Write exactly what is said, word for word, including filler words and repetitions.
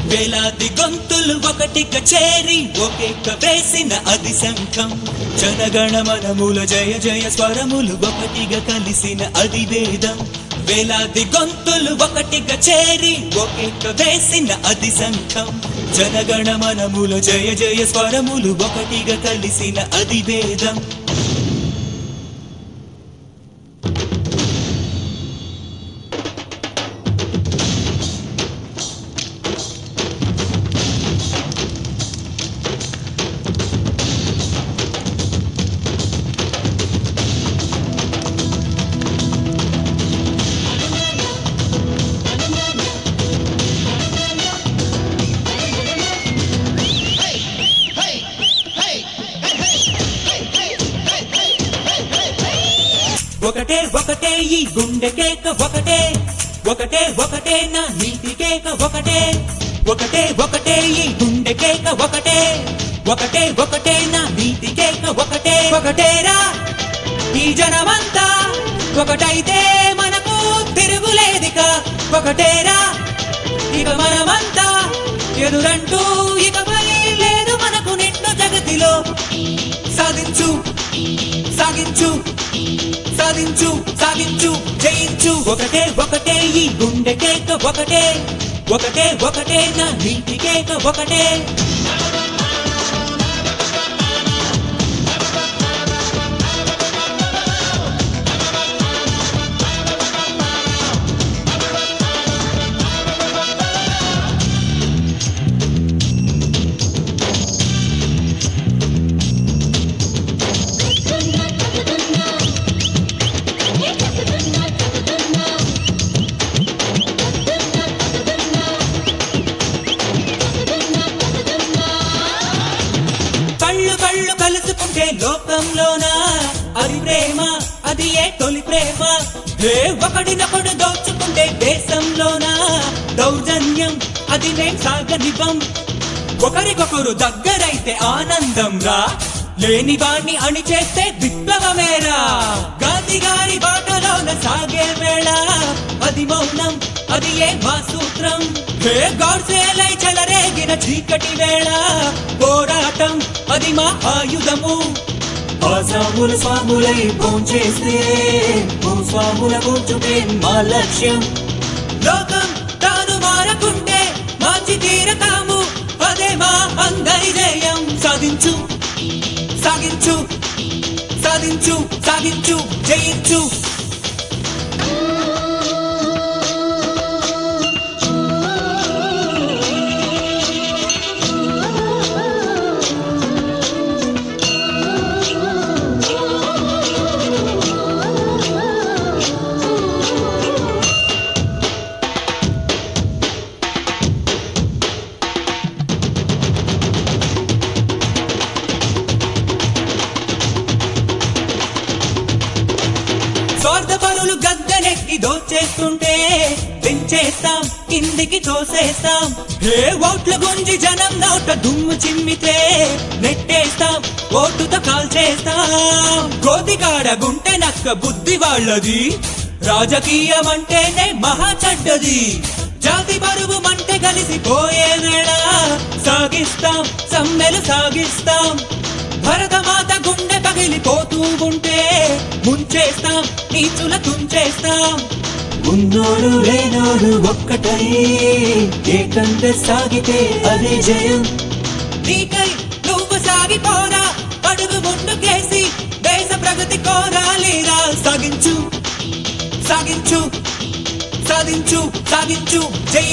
వేలాది గొంతులు ఒకటిగా చేరి ఒకేక వేసిన అది శంఖం. జనగణమనముల జయ జయ స్వరములు ఒకటిగా కలిసిన అది వేదం. వేలాది గొంతులు ఒకటిగా చేరి ఒకేక వేసిన అది శంఖం. జనగణమనముల జయ జయ స్వరములు ఒకటిగా కలిసిన అది వేదం. ఒకటే ఒకటే ఈ గుండె కేక ఒకటే, ఒకటే ఒకటే నా నీతి కేక ఒకటే. ఒకటే ఒకటే ఈ గుండె కేక ఒకటే, ఒకటే ఒకటే నా నీతి కేక ఒకటే. ఒకటేరా ఈ జనమంతా ఒకటైతే మనకు తిరుగులేదిక. ఒకటేరా ఇక మనమంతా ఎదురంటూ ఇకపై లేదు మనకు నిండు జగతిలో. సాధించు సాగించు సాధించు సాగించు జయించు. ఒకటే ఒకటే ఈ గుండె కేక ఒకటే, ఒకటే ఒకటే నా నీతి కేక ఒకటే. కళ్ళు కళ్ళు కలుసుకుంటే లోకంలోనా అది ప్రేమ, అది ఏ తొలి ప్రేమ. ఏ ఒకడినొకడు దోచుకుంటే దేశంలోనా దౌర్జన్యం, అది నే సాగనివ్వం. ఒకరికొకరు దగ్గరైతే ఆనందం రా, లేని వాణ్ణి అణిచేస్తే విప్లవమేరా. గాంధీ గారి బాటలోన సాగే వేళ అది మౌనం, అది ఏ మా సూత్రం. హే గాడ్సేలై చెలరేగిన చీకటి వేళ పోరాటం, అది మా ఆయుధము. ఆసాముల స్వాములై భోంచేస్తే భూస్వాముల కూర్చుటే మా లక్ష్యం. లోకం తాను మారకుంటే మార్చి తీరతాము, అదే మా అందరి జయం. సాధించు సాగించు సాధించు సాగించు జయించు. స్వార్థపరులు గద్దెనెక్కి దోచేస్తుంటే పెంచేస్తాం, కిందికి తోసేస్తాం. ఏ ఓట్ల గుంజి జనం నోట దుమ్ము చిమ్మితే నెట్టేస్తాం, ఓటుతో కాల్చేస్తాం. కోతికాడ గుంటె నక్క బుద్ధి వాళ్ళది, రాజకీయం అంటేనే మహా చెడ్డది. జాతి పరువు మంటే కలిసిపోయే వేళ సాగిస్తాం, సమ్మెలు సాగిస్తాం. భరతమాత గుండె పగిలిపోతూ ఉంటే ముంచేస్తాం, నీచుల తుంచేస్తాం. ఉన్నోడు లేనోడు ఒక్కటై ఏకంగా సాగితే అదే జయం. నీకై నువ్వు సాగిపోరా, అడుగు ముందుకేసి దేశ ప్రగతి కోరాలిరా. సాగించు సాగించు సాధించు సాగించు జై